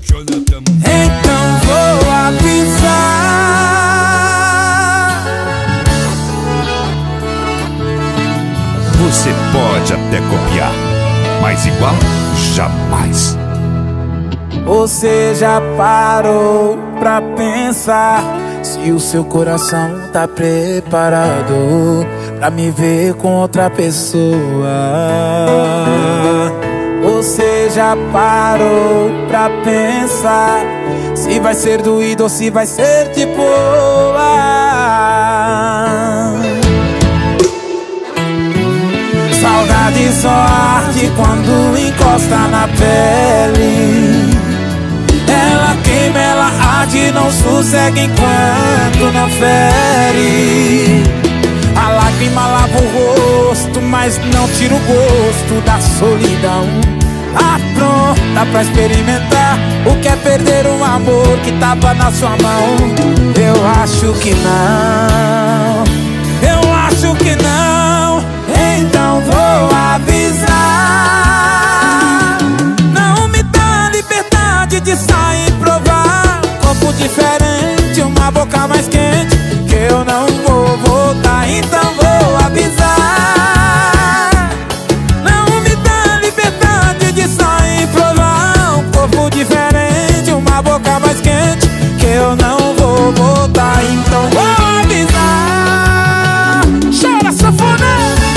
Então vou avisar. Você pode até copiar, mas igual jamais. Você já parou pra pensar se o seu coração tá preparado pra me ver com outra pessoa? Você já parou pra pensar se vai ser doído ou se vai ser de boa? Saudade só arde quando encosta na pele. Ela queima, ela arde, não sossega enquanto não fere. A lágrima lava o rosto, mas não tira o gosto da solidão. Tá pronta pra experimentar o que é perder um amor que tava na sua mão? Eu acho que não, eu acho que não. Então vou avisar. Não me dá liberdade de sair e provar um corpo diferente, uma boca mais quente, que eu não vou voltar. Então vou avisar. Não me dá liberdade de sair e provar um corpo diferente, uma boca mais quente, que eu não vou voltar. Então vou avisar. Chora, sanfona.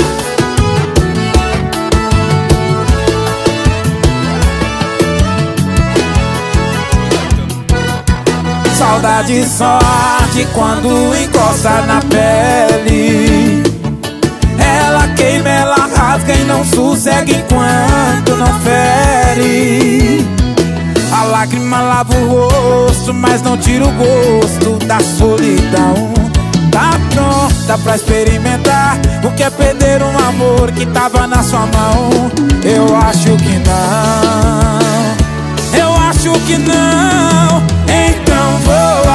Saudade só arde quando encosta na pele. Ela queima, ela rasga e não sossega enquanto não fere. A lágrima lava o rosto, mas não tira o gosto da solidão. Tá pronta pra experimentar o que é perder um amor que tava na sua mão? Eu acho que não, eu acho que não. Então vou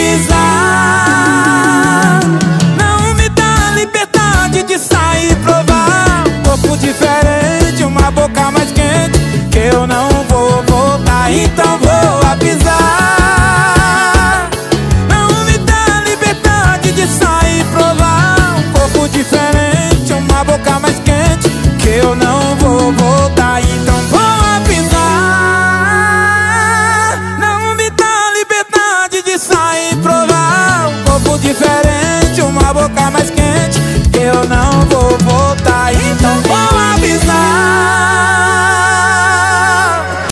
avisar. Não me dá liberdade de sair e provar um corpo diferente, uma boca mais quente, que eu não vou voltar. Então vou